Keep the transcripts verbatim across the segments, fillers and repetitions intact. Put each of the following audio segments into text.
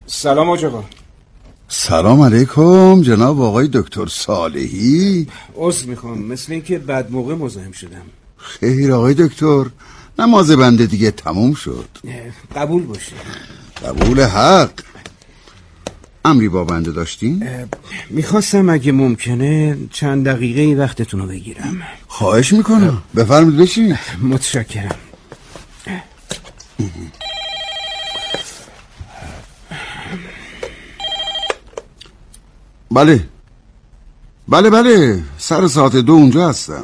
سلام آقا. سلام علیکم جناب آقای دکتر صالحی. عذر میخوام، مثل این که بد موقع مزاحم شدم. خیر آقای دکتر، نماز بنده دیگه تموم شد. قبول باشه. قبول حق. امری با بنده داشتین؟ میخواستم اگه ممکنه چند دقیقه وقتتون رو بگیرم. خواهش میکنم، بفرمایید بشینید. متشکرم. بله بله بله سر ساعت دو اونجا هستم.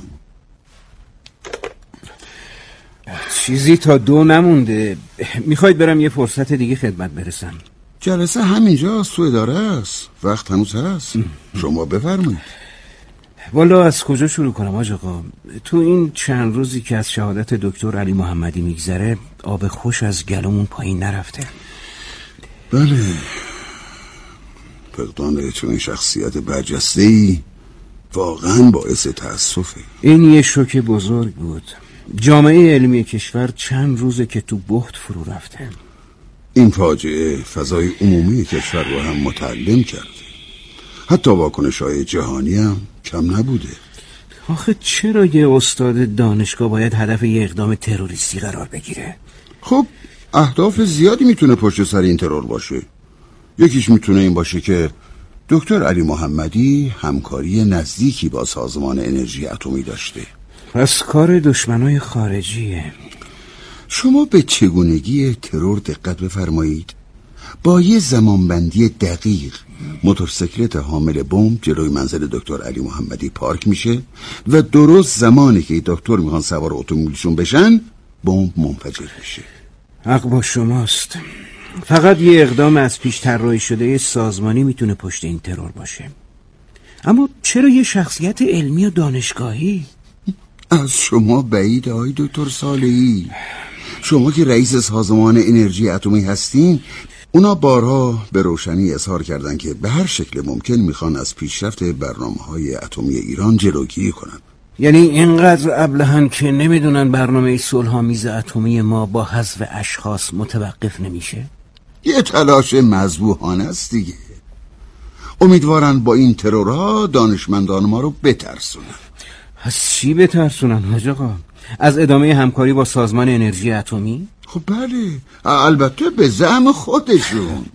چیزی تا دو نمونده. میخواید برم یه فرصت دیگه خدمت برسم؟ جلسه همینجاست، تو اداره است، وقت هنوز هست. شما بفرمایید. والا از کجا شروع کنم آج آقا؟ تو این چند روزی که از شهادت دکتر علی محمدی میگذره آب خوش از گلومون پایین نرفته. بله، فقدان چون شخصیت برجسته‌ای واقعا باعث تأسفه. این یه شوک بزرگ بود. جامعه علمی کشور چند روزه که تو بحت فرو رفته. این فاجعه فضای عمومی کشور رو هم متعلم کرده. حتی واکنش‌های جهانی هم کم نبوده. آخه چرا یه استاد دانشگاه باید هدف یه اقدام تروریستی قرار بگیره؟ خب اهداف زیادی میتونه پشت سر این ترور باشه. یکیش میتونه این باشه که دکتر علی محمدی همکاری نزدیکی با سازمان انرژی اتمی داشته. پس کار دشمنای خارجیه. شما به چگونگی ترور دقت بفرمایید. با یه زمانبندی دقیق موتورسیکلت حامل بمب جلوی منزل دکتر علی محمدی پارک میشه و درست زمانی که دکتر میخوان سوار اتومبیلشون بشن بمب منفجر میشه. حق با شماست. فقط یه اقدام از پیش طراحی شده سازمانی میتونه پشت این ترور باشه. اما چرا یه شخصیت علمی و دانشگاهی؟ از شما بعید آقای دکتر صالحی. شما که رئیس سازمان انرژی اتمی هستین، اونا بارها به روشنی اظهار کردن که به هر شکل ممکن میخوان از پیشرفت برنامه‌های اتمی ایران جلوگیری کنن. یعنی اینقدر ابلهن که نمیدونن برنامه صلح‌آمیز اتمی ما با حذف اشخاص متوقف نمیشه؟ یه تلاش مذبوحانه است دیگه. امیدوارن با این ترورها دانشمندان ما رو بترسونن. از چی بترسونن حاج آقا؟ از ادامه همکاری با سازمان انرژی اتمی؟ خب بله، البته به زعم خودشون.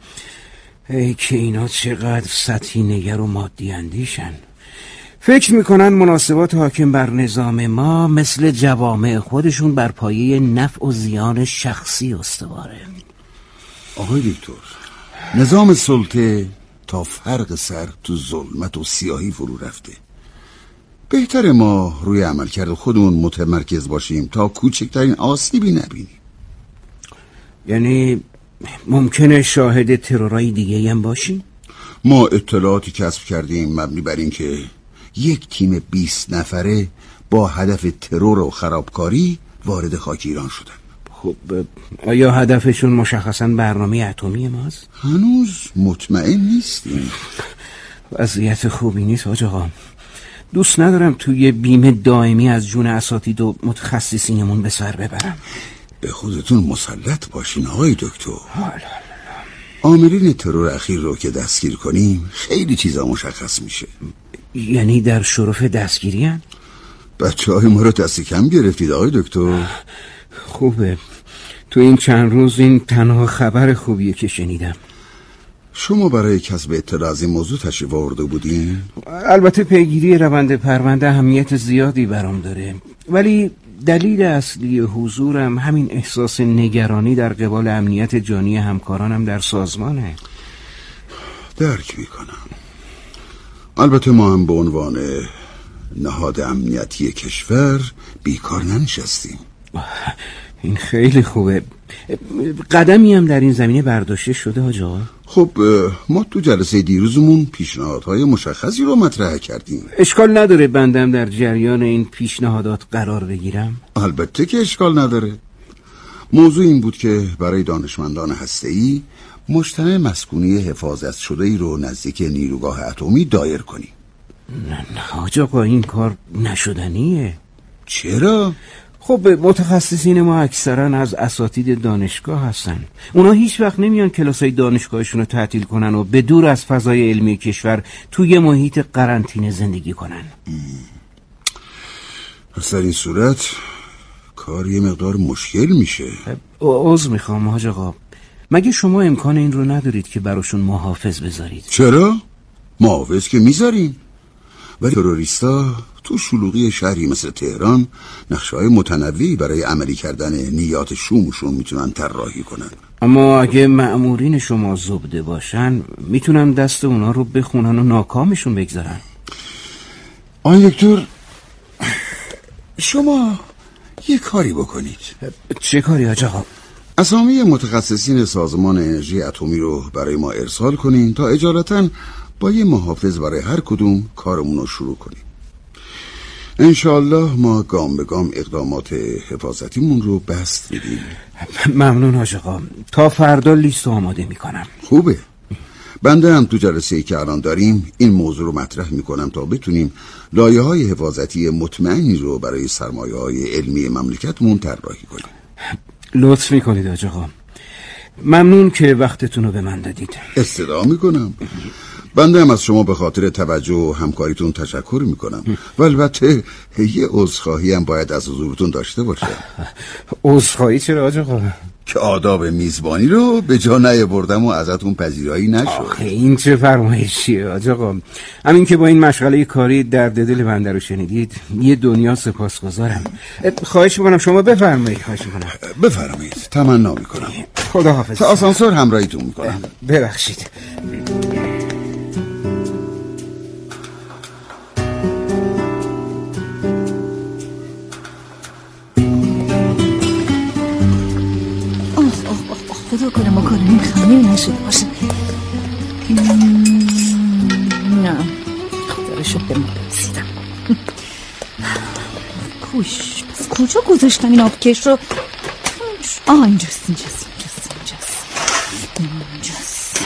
ای که اینا چقدر سطحی نگر و مادی اندیشن. فکر میکنن مناسبات حاکم بر نظام ما مثل جوامع خودشون بر پایه نفع و زیان شخصی استواره. آقای دکتر، نظام سلطه تا فرق سر تو ظلمت و سیاهی فرو رفته. بهتر ما روی عملکرد خودمون متمرکز باشیم تا کوچکترین آسیبی نبینیم. یعنی ممکنه شاهد ترورای دیگه هم باشیم؟ ما اطلاعاتی کسب کردیم مبنی بر این که یک تیم بیست نفره با هدف ترور و خرابکاری وارد خاک ایران شدن. خب آیا هدفشون مشخصاً برنامه اتمی ماست؟ هنوز مطمئن نیستیم. وضعیت خوبی نیست حاج آقا. دوست ندارم توی بیمه دائمی از جون اساتید و متخصصینمون به سر ببرم. به خودتون مسلط باشین آقای دکتر. عاملین ترور اخیر رو که دستگیر کنیم خیلی چیزا مشخص میشه. یعنی در شرف دستگیری هن؟ بچه های ما رو دست کم گرفتید آقای دکتر. خوبه. تو این چند روز این تنها خبر خوبیه که شنیدم. شما برای کسب اطلاع از این موضوع تشریف آورده بودین؟ البته پیگیری روند پرونده اهمیت زیادی برام داره، ولی دلیل اصلی حضورم همین احساس نگرانی در قبال امنیت جانی همکارانم در سازمانه. درک میکنم. البته ما هم به عنوان نهاد امنیتی کشور بیکار ننشستیم. این خیلی خوبه. قدمی هم در این زمینه برداشته شده حاج آقا؟ خب ما تو جلسه دیروزمون پیشنهادهای مشخصی رو مطرح کردیم. اشکال نداره بندم در جریان این پیشنهادات قرار بگیرم؟ البته که اشکال نداره. موضوع این بود که برای دانشمندان هسته‌ای مجتمع مسکونی حفاظت شده‌ای رو نزدیک نیروگاه اتمی دایر کنیم. نه نه حاج آقا، این کار نشدنیه. چرا؟ خب متخصصین ما اکثرا از اساتید دانشگاه هستن. اونا هیچ وقت نمیان کلاسای دانشگاهشون رو تعطیل کنن و به دور از فضای علمی کشور توی محیط قرنطینه زندگی کنن. پس در این صورت کار یه مقدار مشکل میشه. عذر میخوام حاج آقا، مگه شما امکان این رو ندارید که براشون محافظ بذارید؟ چرا؟ محافظ که میذاریم، ولی تروریستا تو شلوغی شهری مثل تهران نقشه‌های متنوعی برای عملی کردن نیات شومشون میتونن طراحی کنن. اما اگه مأمورین شما زبده باشن میتونن دست اونا رو بخونن و ناکامشون بگذارن. آن دکتر، شما یه کاری بکنید. چه کاری حاج آقا؟ اسامی متخصصین سازمان انرژی اتمی رو برای ما ارسال کنین تا اجالتاً با یه محافظ برای هر کدوم کارمون رو شروع کنیم. انشاءالله ما گام به گام اقدامات حفاظتیمون رو بست میدیم. ممنون حاج آقا، تا فردا لیست آماده میکنم. خوبه. بنده هم تو جلسه‌ای که الان داریم این موضوع رو مطرح میکنم تا بتونیم لایه‌های حفاظتی مطمئنی رو برای سرمایه‌های علمی مملکتمون طراحی کنیم. لطف میکنید حاج آقا، ممنون که وقتتون رو به من دادید. استدعا میکنم. بنده هم از شما به خاطر توجه و همکاریتون تشکر میکنم و البته یه عذرخواهی هم باید از حضورتون داشته باشه. عذرخواهی چرا حاج آقا؟ که آداب میزبانی رو به جا نیاوردم و ازتون پذیرایی نشد. آخه این چه فرمایشیه حاج آقا؟ همین که با این مشغله کاری درد دل بنده رو شنیدید یه دنیا سپاسگزارم. خواهش میکنم شما بفرمایید. خواهش میکنم. بفرمایید. تمنا میکنم. خدا حافظ. تا آسانسور همراهیتون میکنم. ببخشید. خدا کنه ما کارمون خمیر نشده باشه. نه خدا شد به ما رسیدم. کوش بس کجا گذاشتم این آبکش رو؟ آه اینجاست اینجاست اینجاست اینجاست اینجاست.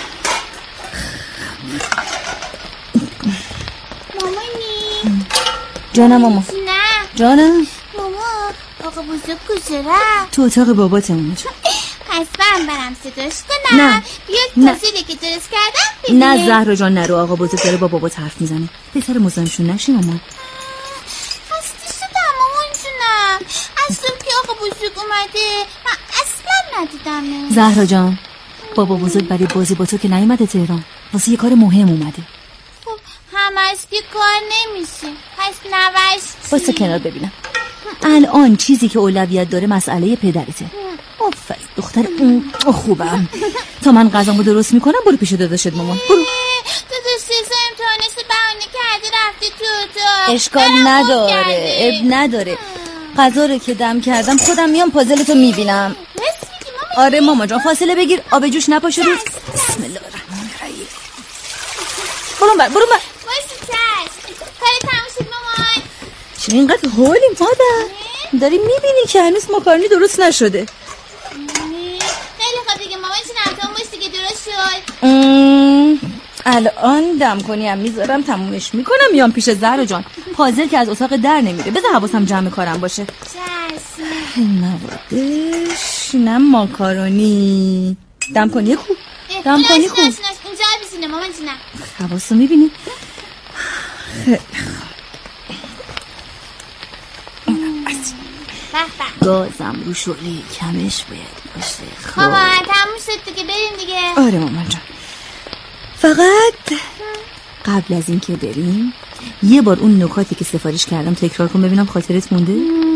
مامانی جانم ماما. نه جانم ماما، آقا بزرگ کجا رفت؟ تو اتاق باباتمونه. پس برم برم صداش کنم. نه. بیاد تصویری که درست کردم ببینه. نه زهرا جان نرو، آقا بزرگ داره با بابات حرف میزنه. بهتره مزاحمشون نشی مامان. خسته شدم مامان جونم، از صبح که آقا بزرگ اومده من اصلا ندیدمه. زهرا جان بابا بزرگ برای بازی با تو که نیومده تهران، واسه یه کار مهم اومده. خب همش که کار نمیشه، پس نوش چی؟ واسه کنار ببینم. الان چیزی که اولویت داره مسئله پدرته. آفرین دختر خوبم. تا من غذامو درست میکنم برو پیش داداشت مامان. برو. داداش سیزا امتحانش بهانه کرده رفته تو اتاق. اشکال نداره، اب نداره. غذا رو که دم کردم خودم میام پازلتو میبینم. آره ماما جان فاصله بگیر، آب جوش نپاشه روز. بسم الله الرحمن الرحیم. برو بر برو بر. وایسی چشم کاری تموم شد مامان. چه اینقدر حالیم مادر؟ داری میبینی که هنوز ماکارونی درست نشده. خیلی خوب دیگه مامان چون امتحان باش دیگه درست شد. الان دم کنی هم میذارم تمومش میکنم میام پیش زهرا جان. پازل که از اتاق در نمیره، بذار حواسم جمع کارم باشه. چشم. موادش نه ماکارونی. دم کنی خوب. دم کنی خوب. اینجا بشینه مامان جونم. حواسو میبینی؟ خیلی گازم رو شعله کمش باید باشه. مامان تموم شد دیگه بریم دیگه. آره مامان جان. فقط قبل از این که بریم یه بار اون نکاتی که سفارش کردم تکرار کن ببینم خاطرت مونده؟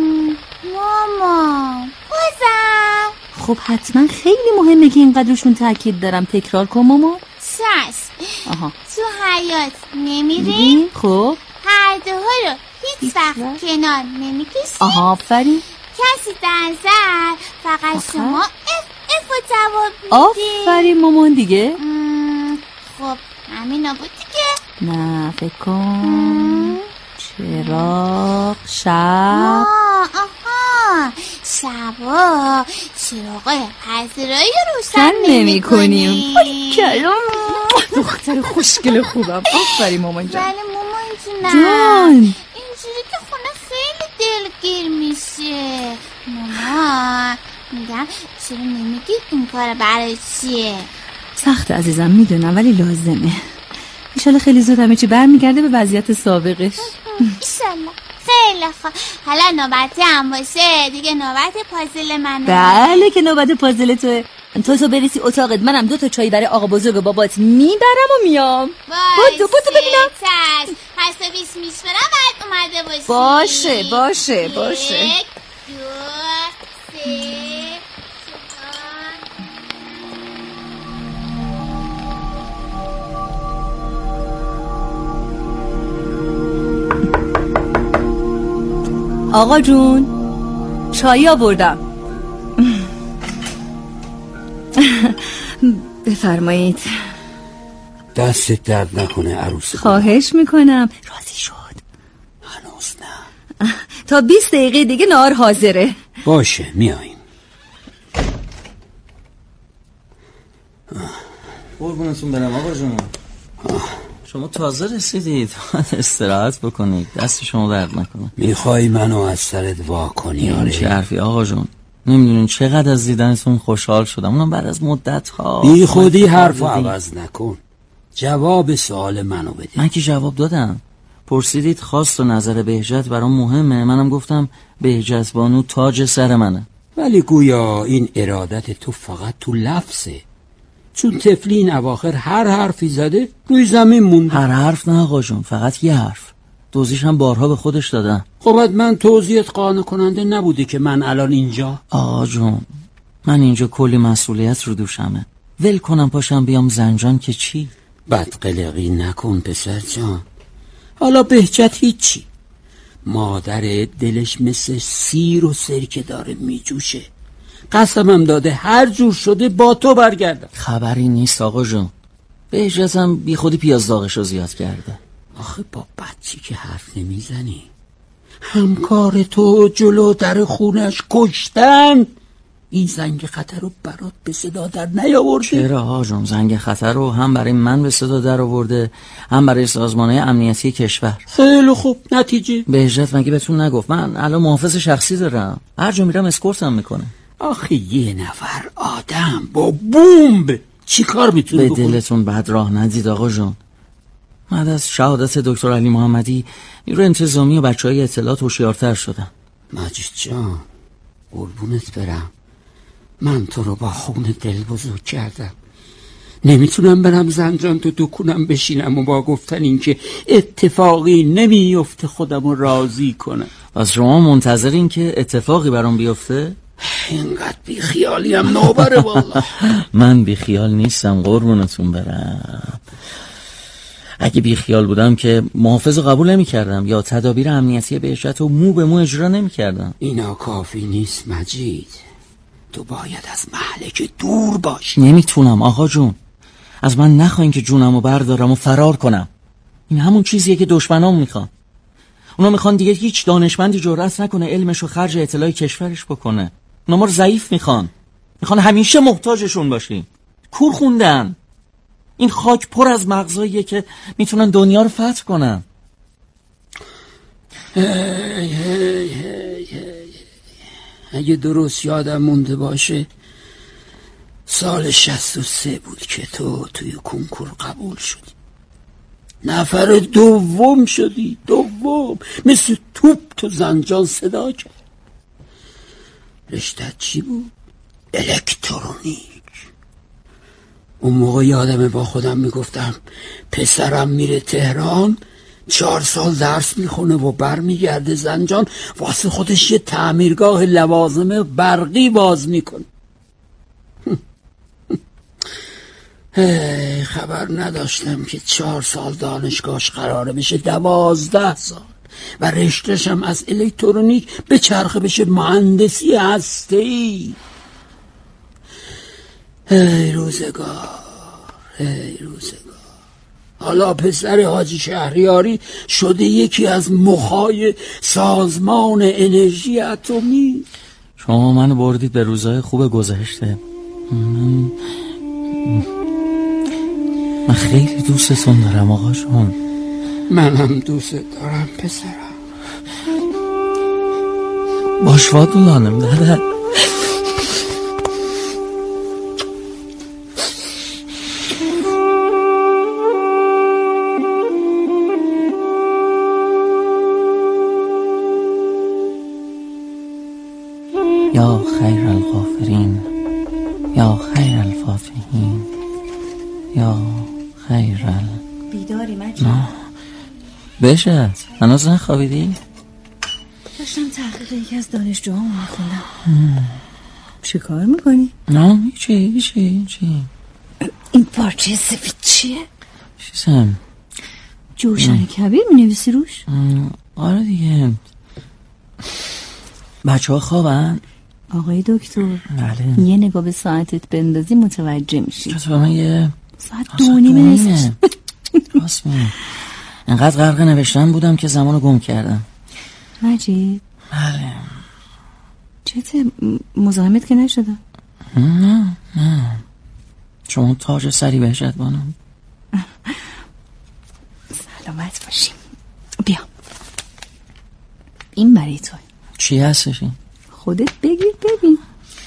مامان بازم؟ خب حتما خیلی مهمه که اینقدرشون تاکید دارم تکرار کن مامان. چشم. آها. تو حیات نمیریم؟ خب پرده ها رو هیچ وقت کنار نمیکشیم. آها آفرین. کسی در زر فقط آخر. شما اف اف و جواب میدی. آفرین مامان دیگه. خب همینا بود دیگه. نه فکر کن چراغ شب. آها شبا چراغای حضرایی روشن نمی کنیم. کلام دختر خوشگل خوبم. آفرین مامان جان. بله مامان جونم. جان اینجوری که خونه خیلی دیر میشه. مامان میگم چرا نمیگی این کار برای چیه؟ سخت عزیزم میدونم ولی لازمه. ایشالا خیلی زود همه چی برمیگرده به وضعیت سابقش. ایشالا. خیلی خوب. حالا نوبتی هم باشه دیگه نوبت پازل منه. بله که نوبت پازل توه. تو تو بریسی اتاقت، منم دو تا چای برای آقا بزرگ و بابات میبرم و میام. بودو بودو ببینم. چشم. هشت و بیست میشورم باید اومده باشی. باشه باشه باشه. یک دو سه آقا جون چایی آوردم. بفرمایید. دستت درد نکنه عروس. خواهش میکنم. راضی شد؟ هنوز نه. تا بیست دقیقه دیگه نهار حاضره. باشه میاییم. قربونتون برم آقا جون. شما تازه رسیدید، استراحت بکنید، دست شما درد نکنه. میخوای منو از سرت وا کنی؟ آره چه حرفی آقا جون. نمیدونین چقدر از دیدنتون خوشحال شدم، اونم بعد از مدت ها. بی خودی حرفو عوض نکن، جواب سوال منو بده. من که جواب دادم. پرسیدید خواست و نظر بهجت برام مهمه، منم گفتم بهجت بانو تاج سر منه. ولی گویا این ارادت تو فقط تو لفظه، چون طفلی این اواخر هر حرفی زده روی زمین مونده. هر حرف نه آقا جون، فقط یه حرف. دوزیش هم بارها به خودش دادم. خب من توضیحت قانع کننده نبوده که من الان اینجا؟ آقا جون من اینجا کلی مسئولیت رو دوشمه، ول کنم پاشم بیام زنجان که چی؟ بد قلقی نکن پسر جان. حالا بهجت هیچی، مادر دلش مثل سیر و سرکه داره میجوشه. قسمم داده هر جور شده با تو برگردم. خبری نیست آقا جون، بهجتم بی خودی پیاز داغش رو زیاد کرده. آخه با بچی که حرف نمیزنی؟ همکار تو جلو در خونش کشتن، این زنگ خطر رو برات به صدا در نیاورده؟ چرا آقا جون؟ زنگ خطر رو هم برای من به صدا در آورده، هم برای سازمانهای امنیتی کشور. خیلی خوب، نتیجه؟ بهجت مگه بهتون نگفت من الان محافظ شخصی دارم، هر جا میرم اسکورتم میکنه. آخه یه نفر آدم با بمب چی کار میتونه به بکنه؟ دلتون بد راه ندید آقا جون. بعد از شهادت دکتر علی محمدی نیرو انتظامی و بچهای اطلاعات هوشیارتر شدن. مجید جان قربونت برم، من تو رو با خون دل بزرگ کردم، نمیتونم برم زنجان تو دکونم بشینم و با گفتن این که اتفاقی نمیفته خودم رو راضی کنم. از شما منتظرین که اتفاقی برام بیفته؟ اینقدر بی خیالی هم نوبره والله. من بی خیال نیستم قربونتون برم. اگه بی خیال بودم که محافظ قبول نمی کردم یا تدابیر امنیتی بهجت رو مو به مو اجرا نمی کردم. اینا کافی نیست مجید، تو باید از مهلک دور باشی. نمیتونم آقا جون، از من نخواین که جونم رو بردارم و فرار کنم. این همون چیزیه که دشمنام میخوان. اونا میخوان دیگه هیچ دانشمندی جرأت نکنه علمش رو خرج اطلاع کشورش بکنه. اونا ما رو ضعیف میخوان، میخوان همیشه محتاجشون باشیم. کور خوندن. این خاک پر از مغزاییه که میتونن دنیا رو فتح کنن. هی هی هی هی. اگه درست یادم مونده باشه سال شصت و سه بود که تو توی کنکور قبول شدی، نفر دوم شدی. دوم مثل توپ تو زنجان صدا کرد. رشتت چی بود؟ الکترونیک. اون موقع یادمه با خودم میگفتم پسرم میره تهران، چهار سال درس میخونه و بر میگرده زنجان واسه خودش یه تعمیرگاه لوازم برقی باز میکنه. هی خبر نداشتم که چهار سال دانشگاهش قراره بشه دوازده سال و رشته‌شم از الکترونیک به چرخه بشه مهندسی هسته‌ای. هی روزگار، هی روزگار. حالا پسر حاجی شهریاری شده یکی از مخای سازمان انرژی اتمی. شما منو بردید به روزهای خوب گذشته. من, من خیلی دوستتون دارم آقا جون. منم دوست دارم پسرم. Boş Fatma Hanım, dede. یا خیر الغافرین یا خیر الفاتحین یا خیر ال بیداری مجید؟ نه بشه هنوز نخوابیدی؟ داشتم تحقیق یکی از دانشجوهامو میخوندم. چی کار میکنی؟ نه هیچی هیچی هیچی. این پارچه سفید چیه؟ چیزم جوشن کبیر مینویسی روش؟ آره دیگه. بچه ها خوابن؟ آقای دکتر بله. یه نگاه به ساعتت بندازی متوجه میشی. چطور به من یه ساعت دو نیمه نیست. راست میگی. انقدر غرق نوشتن بودم که زمانو گم کردم. مجید بله. چته مزاحمت که نشدم؟ نه نه شما تاج سری بهشت بانم. سلامت باشیم. بیا این برای تو. چی هستش این؟ خودت بگیر ببین.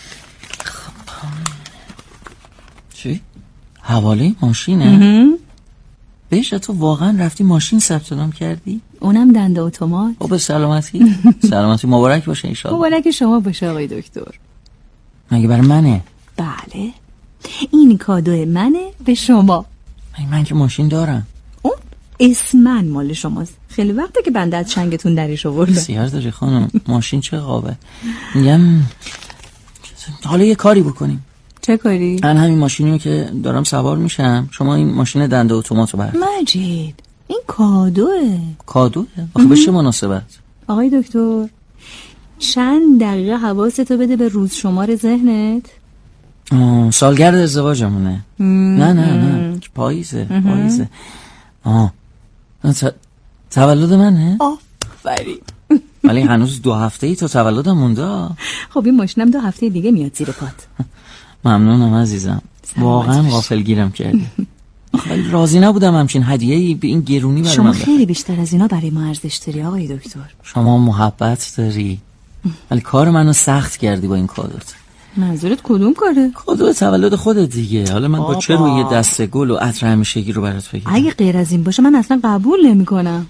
چی؟ حواله ماشینه؟ بهش تو واقعا رفتی ماشین ثبت نام کردی؟ اونم دنده اتومات. او به سلامتی. سلامتی مبارک باشه ان شاء الله. مبارک شما باشه آقای دکتر. مگه برای منه؟ بله این کادو منه به شما. مگه من که ماشین دارم. اون اسمن مال شماست. خیلی وقته که بنده از چنگتون درش آوردم. سیار داری خانم. ماشین چه قابه. میگم حالا یه کاری بکنیم. چه کاری؟ من همین ماشینیو که دارم سوار میشم شما این ماشین دنده اتوماتو بردار. مجید این کادوه. کادوه؟ آخه به چه مناسبت؟ آقای دکتر چند دقیقه حواستو بده به روز شمار ذهنت. سالگرد ازدواجمونه. نه نه نه پاییزه پاییزه. آه ت... تولد منه؟ آفرین. ولی هنوز دو هفته ای تا تولدم مونده. خب این ماشینم دو هفته دیگه میاد زیر پات. ممنونم عزیزم. واقعا غافلگیرم کردی. ولی راضی نبودم همچین هدیه‌ای به این گرونی برای من. شما خیلی بیشتر از اینا برای ما ارزش داری آقای دکتر. شما محبت داری ولی کار منو سخت کردی با این کادوت. منظورت کدوم کاره؟ کادو تولد خودت دیگه. حالا من با چه روی یه دسته گل و عطر همیشگی رو برات بگیرم؟ اگه غیر از این باشه من اصلا قبول نمی‌کنم.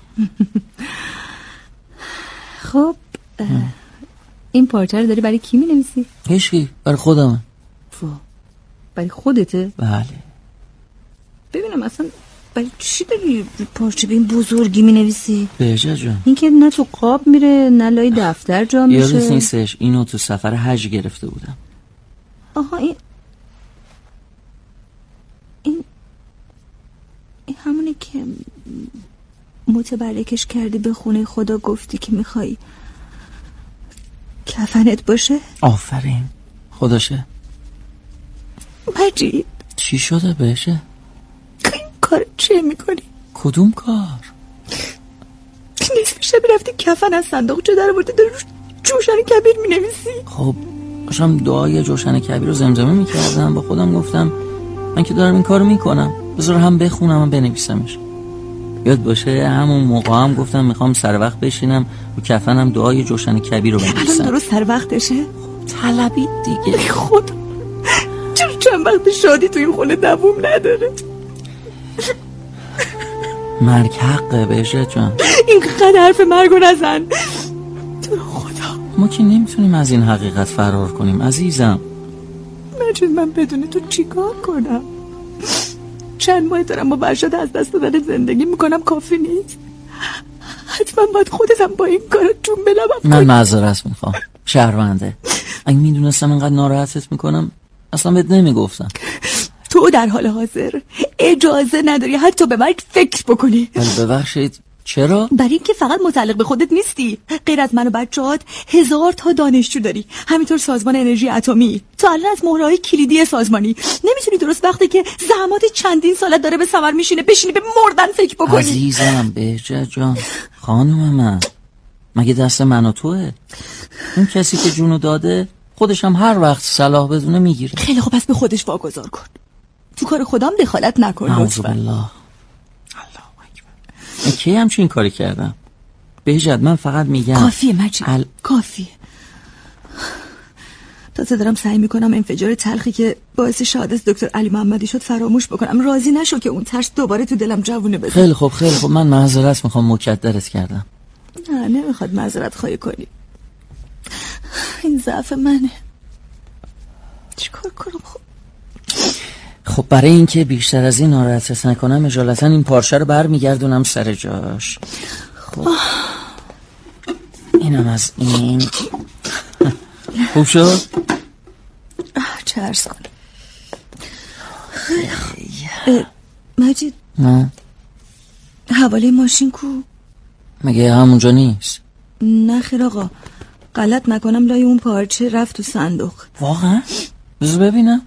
خب این پارچه رو داری برای کی می‌نویسی؟ هیچکی، برای خودم. برای خودته؟ بله. ببینم اصلا برای چی داری پارچه به این بزرگی می‌نویسی؟ بهجت جان این که نه تو قاب میره نه لای دفتر جا میشه. یادت نیستش اینو تو سفر حج گرفته بودم. آها این این این همونه که متبرکش کردی به خونه خدا گفتی که میخوای کفنت باشه؟ آفرین خداشه. مجید چی شده بهشه؟ این کار چه میکنی؟ کدوم کار؟ نصف شب رفتی کفن از صندوق چه در برده داری روش جوشن کبیر مینویسی؟ خب داشتم دعای جوشن کبیر رو زمزمه میکردم با خودم گفتم من که دارم این کارو میکنم بذار هم بخونم هم بنویسمش. یاد باشه همون موقع هم گفتم میخوام سر وقت بشینم و کفنم دعای جوشن کبیر رو بنویسم. الان درست سر وقتشه؟ طلبید دیگه. خدا چرا چند وقت شادی تو این خونه دووم نداره؟ مرگ حقه بهجت جان. اینقدر حرف مرگو نزن تو خدا. ما که نمیتونیم از این حقیقت فرار کنیم عزیزم. مجید من بدون تو چیکار کنم؟ چند ماه دارم با برشاد از دست دادن زندگی میکنم کافی نیست. حتما باید خودتم با این کار جون بلبم. من معذرت میخوام شهرونده. اگه میدونستم اینقدر ناراحتت میکنم اصلا بهت نمیگفتم. تو در حال حاضر اجازه نداری حتی به مرگ فکر بکنی. ولی ببخشید چرا؟ برای اینکه فقط متعلق به خودت نیستی. غیر از من و بچه‌هات هزار تا دانشجو داری. همینطور سازمان انرژی اتمی. تو الان از مهره‌های کلیدی سازمانی نمیتونی درست وقتی که زحمات چندین سالت داره به ثمر میشینه بشینی به مردن فکر بکنی. عزیزم بهجت جان خانم من مگه دست من و توه؟ اون کسی که جونو داده خودش هم هر وقت صلاح بدونه میگیره. خیلی خوب پس به خودش واگذار کن. تو کار خودم دخالت نکن. اعوذ بالله. من کی همچین کاری کردم؟ بهجت من فقط میگم کافیه مجید ال... کافیه. تازه دارم سعی میکنم انفجار تلخی که باعث شهادت دکتر علی محمدی شد فراموش بکنم. راضی نشو که اون ترس دوباره تو دلم جوونه بده. خیلی خوب خیلی خوب، من معذرت میخوام مکدرت کردم. نه نمیخواد معذرت خواهی کنی، این ضعف منه. چیکار کنم؟ خب خب برای اینکه بیشتر از این ناراحتت نکنم اجالتا این پارچه رو برمیگردونم سر جاش. خب اینم از این. خوب شد؟ چه عرض کنم؟ مجید نه حواله ماشین کو؟ مگه همونجا نیست؟ نه خیر آقا، غلط نکنم لای اون پارچه رفت تو صندوق. واقعا؟ بذار ببینم.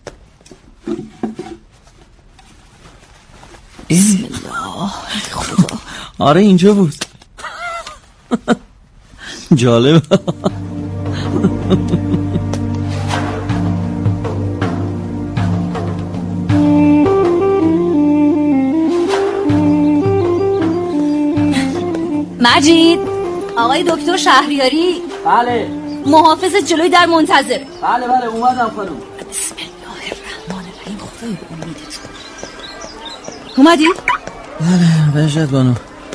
بسم الله خدا. آره اینجا بود. جالب. مجید، آقای دکتر شهریاری. بله. محافظ جلوی در منتظر. بله بله اومدم خانم. بسم الله الرحمن الرحیم. خدای به امیدت. اومدی؟ بله بهجت بانو.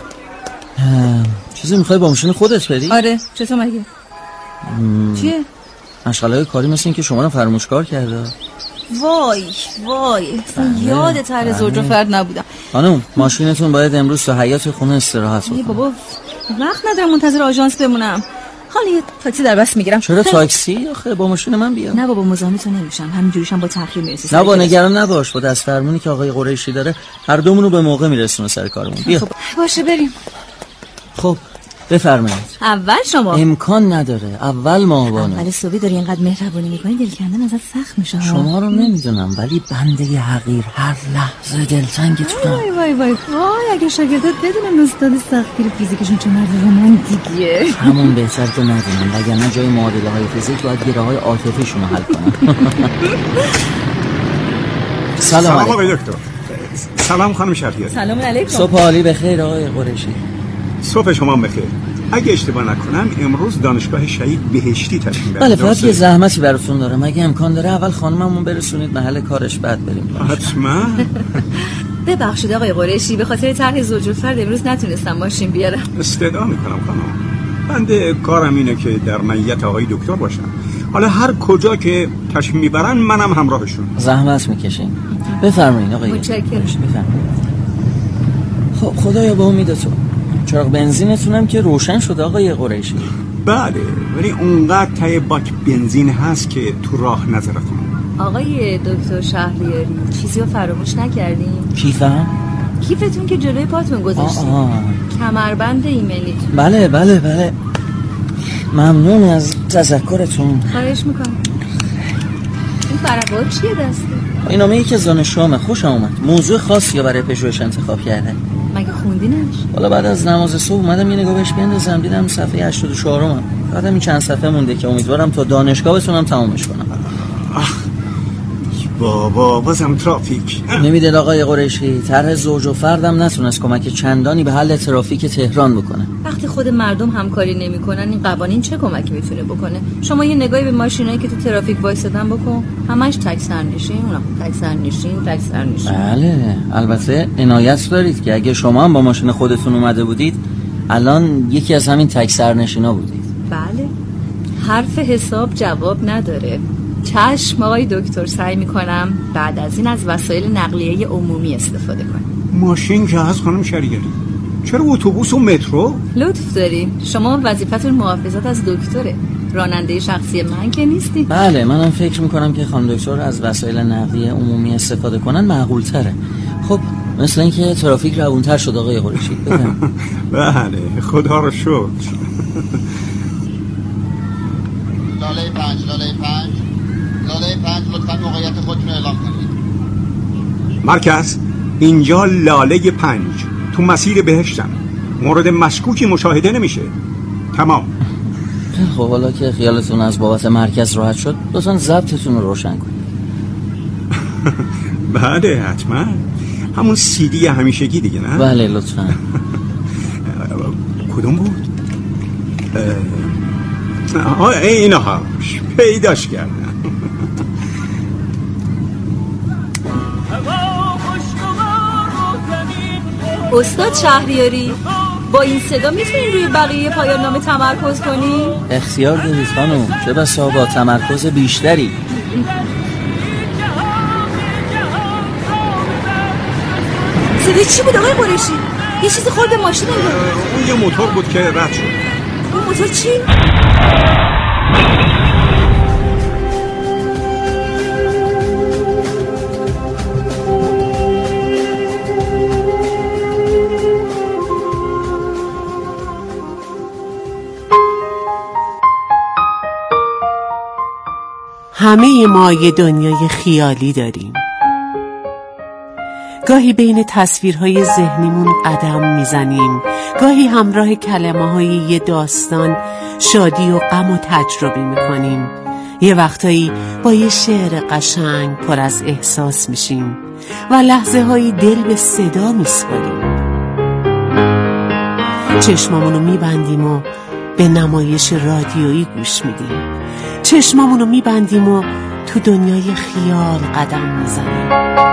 چیزی میخوای با ماشین خودت بری؟ آره چطور مگه؟ م... چیه؟ مشغله کاری مثل این که شما رو فراموشکار کرده. وای وای اصلا یاد طرح زوج و فرد نبودم. خانم ماشینتون باید امروز تو حیاط خونه استراحت بکنه. بابا وقت ندارم منتظر آژانس بمونم. حالا یه تاکسی در بس میگیرم. چرا تاکسی؟ آخه با ماشین من بیا. نه بابا مزاحمتون نمیشم، همینجوریشم با تأخیر میرسی. نه با نگران نباش، با دست فرمونی که آقای قریشی داره هر دومون رو به موقع میرسونه سر کارمون. بیا. خب باشه بریم. خب بفرمایید. اول شما. امکان نداره، اول ما بانو. اول صبحی داری اینقدر مهربونی میکنی دل کندن ازت سخت میشه. شما رو نمیدونم ولی بنده حقیر هر لحظه دلتنگتونم. وای وای وای وای اگه شاگردات بدونن استاد سختگیر فیزیکشون چه مرد رمانتیکیه. همون بهتر که ندونم، وگرنه جای معادله های فیزیک باید گره های عاطفیشون رو حل کنم. سلام سلام آقای دکتر. سلام خانم شهریاری. سلام علیکم. صبح عالی بخیر آقای قریشی. صبح شما بخیر. اگه اشتباه نکنم امروز دانشگاه شهید بهشتی تشریف میبرید. بله فقط یه زحمتی براتون دارم، اگه امکان داره اول خانممون برسونید محل کارش بعد بریم. حتما. ببخشید آقای قریشی به خاطر طرح زوج و فرد امروز نتونستم ماشین بیارم. استدعا میکنم خانم. بنده کارم اینه که در معیت آقای دکتر باشم. حالا هر کجا که تشریف میبرن منم همراهشون. زحمت میکشین. بفرمایید آقای. متشکرم. بفرمایید. خب خدایا با امید تو. چراغ بنزینتونم که روشن شد آقای قریشی. بله ولی اونقدر تای باک بنزین هست که تو راه نظر کنم. آقای دکتر شهریاری چیزی رو فراموش نکردین؟ کیفم؟ کیفتون که جلوی پاتون گذاشتین. کمربند ایمنیتون. بله بله بله ممنون از تذکرتون. خواهش میکنم. این برابر چیه دسته؟ این نامه‌ای که زن شامه خوش آمد. موضوع خاصی برای پژوهش انتخاب کرده. مگه خوندینش؟ حالا بعد از نماز صبح اومدم یه نگاه بهش بندازم، دیدم صفحه هشتاد و چهار ام. بعدم این چند صفحه مونده که امیدوارم تا دانشگاه بتونم تمامش کنم. آخ بابا بازم ترافیک. نمیدید آقای قریشی طرح زوج و فردم نتونست کمک چندانی به حل ترافیک تهران بکنه. وقتی خود مردم همکاری نمیکنن این قوانین چه کمکی میتونه بکنه؟ شما یه نگاهی به ماشینایی که تو ترافیک وایسادن بکن، همش تک سرنشین، اونا تک سرنشین، تک سرنشین. بله البته عنایت دارید که اگه شما هم با ماشین خودتون اومده بودید الان یکی از همین تک سرنشینا بودید. بله حرف حساب جواب نداره. چشم آقای دکتر، سعی میکنم بعد از این از وسایل نقلیه عمومی استفاده کنم. ماشین که از خانم شهریاری، چرا اتوبوس و مترو؟ لطف داریم، شما وظیفتون محافظت از دکتره، راننده شخصی من که نیستی. بله منم فکر میکنم که خانم دکتر از وسایل نقلیه عمومی استفاده کنن معقول تره. خب مثل اینکه ترافیک روونتر شد آقای قریشی. بله خدا رو شکر. لاله پنج لاله پنج لاله پنج لطفا موقعیت خودتون اعلام کنید. مرکز اینجا لاله پنج تو مسیر بهشتم، مورد مشکوکی مشاهده نمیشه. تمام. خب حالا که خیالتون از بابت مرکز راحت شد لطفا ضبطتون رو روشن کنید. بله حتما، همون سیدی همیشگی دیگه نه؟ بله لطفا. کدوم بود؟ اینها پیداش کردم. استاد شهریاری، با این صدا میتونین روی بقیه پایان نامه تمرکز کنین؟ اختیار دارید خانم، چه بسا با تمرکز بیشتری. صدای چی بود آقای قریشی؟ یه چیزی خورد به ماشین انگار. اون یه موتور بود که رد شد. اون موتور چی؟ همه ما یه دنیای خیالی داریم. گاهی بین تصویرهای ذهنیمون قدم میزنیم، گاهی همراه کلمه های یه داستان شادی و غم و تجربه میکنیم، یه وقتایی با یه شعر قشنگ پر از احساس میشیم و لحظه هایی دل به صدا میسپاریم. چشمامونو میبندیم و به نمایش رادیویی گوش میدیم، چشمامونو میبندیم و تو دنیای خیال قدم میزنیم.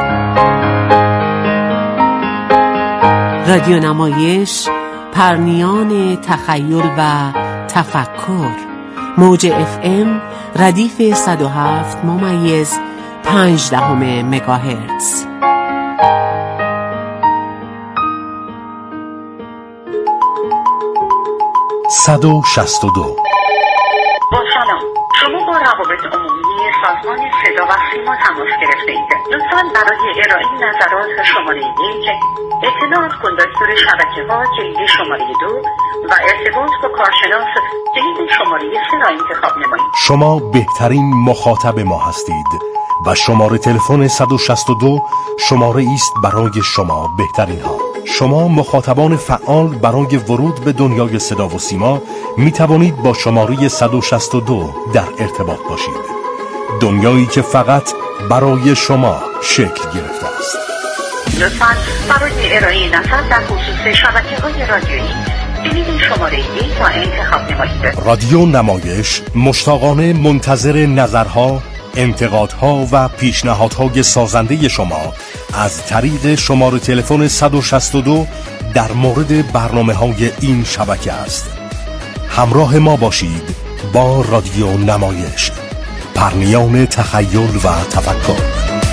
رادیو نمایش، پرنیان تخیل و تفکر، موج اف ام ردیف صد و هفت ممیز پنج دهم مگاهرتز. صد و شصت و دو. با سلام، شما با روابط عمومی سازمان صدا و سیما تماس گرفته اید. لطفاً برای ارائه نظرات شماره یک، اطلاعات کندکتور شبکه ها جلد شماره دو و ارتباط با کارشناس جلد شماره سه را انتخاب نمایید. شما بهترین مخاطب ما هستید و شماره تلفن صد و شصت و دو شماره است برای شما بهترین ها. شما مخاطبان فعال برای ورود به دنیای صدا و سیما می توانید با شماره صد و شصت و دو در ارتباط باشید. دنیایی که فقط برای شما شکل گرفته است. لطفاً برای ارائه نظر در خصوص شبکه‌های رادیویی جلد شماره یک را انتخاب نمایید. رادیو نمایش مشتاقانه منتظر نظرها، انتقادها و پیشنهادهای سازنده شما از طریق شماره تلفن صد و شصت و دو در مورد برنامه‌های این شبکه است. همراه ما باشید با رادیو نمایش، پرنیان تخیل و تفکر.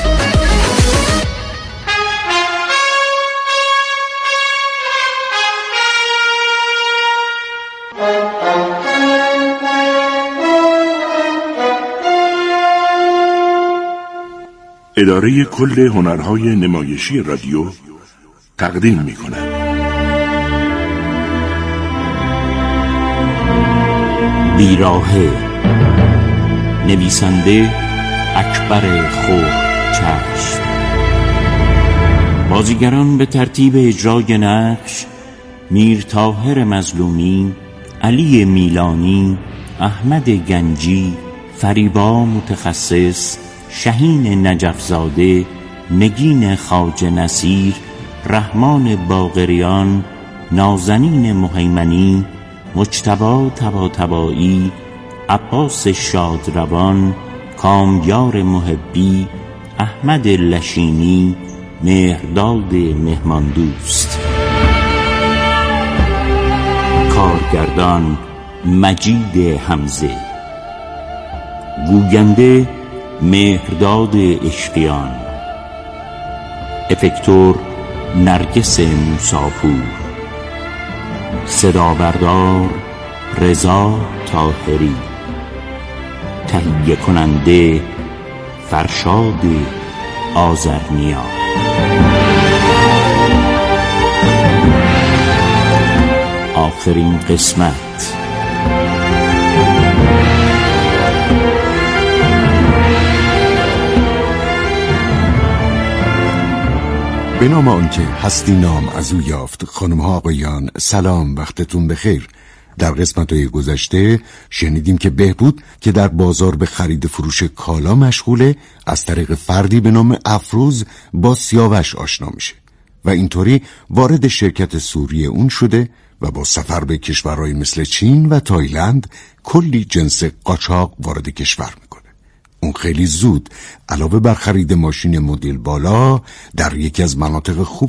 اداره کل هنرهای نمایشی رادیو تقدیم می کند. بیراهه، نویسنده اکبر خورچشم. بازیگران به ترتیب اجرای نقش: میر طاهر مظلومی، علی میلانی، احمد گنجی، فریبا متخصص، شهین نجفزاده، نگین خواجه نصیر، رحمان باقریان، نازنین مهیمنی، مجتبی طباطبایی، عباس شادروان، کامیار محبی، احمد لشینی، مهرداد مهماندوست. کارگردان مجید حمزه. گوینده مهرداد عشقیان. افکتور نرگس موساپور. صدابردار رضا طاهری. تهیه کننده فرشاد آذرنیا. آخرین قسمت. به نام آنکه هستی نام از او یافت. خانم ها آقایان سلام، وقتتون بخیر. در قسمت‌های گذشته شنیدیم که بهبود که در بازار به خرید فروش کالا مشغوله، از طریق فردی به نام افروز با سیاوش آشنا میشه و اینطوری وارد شرکت سوری اون شده و با سفر به کشورهای مثل چین و تایلند کلی جنس قاچاق وارد کشور میکنه. اون خیلی زود علاوه بر خرید ماشین مدل بالا در یکی از مناطق خوب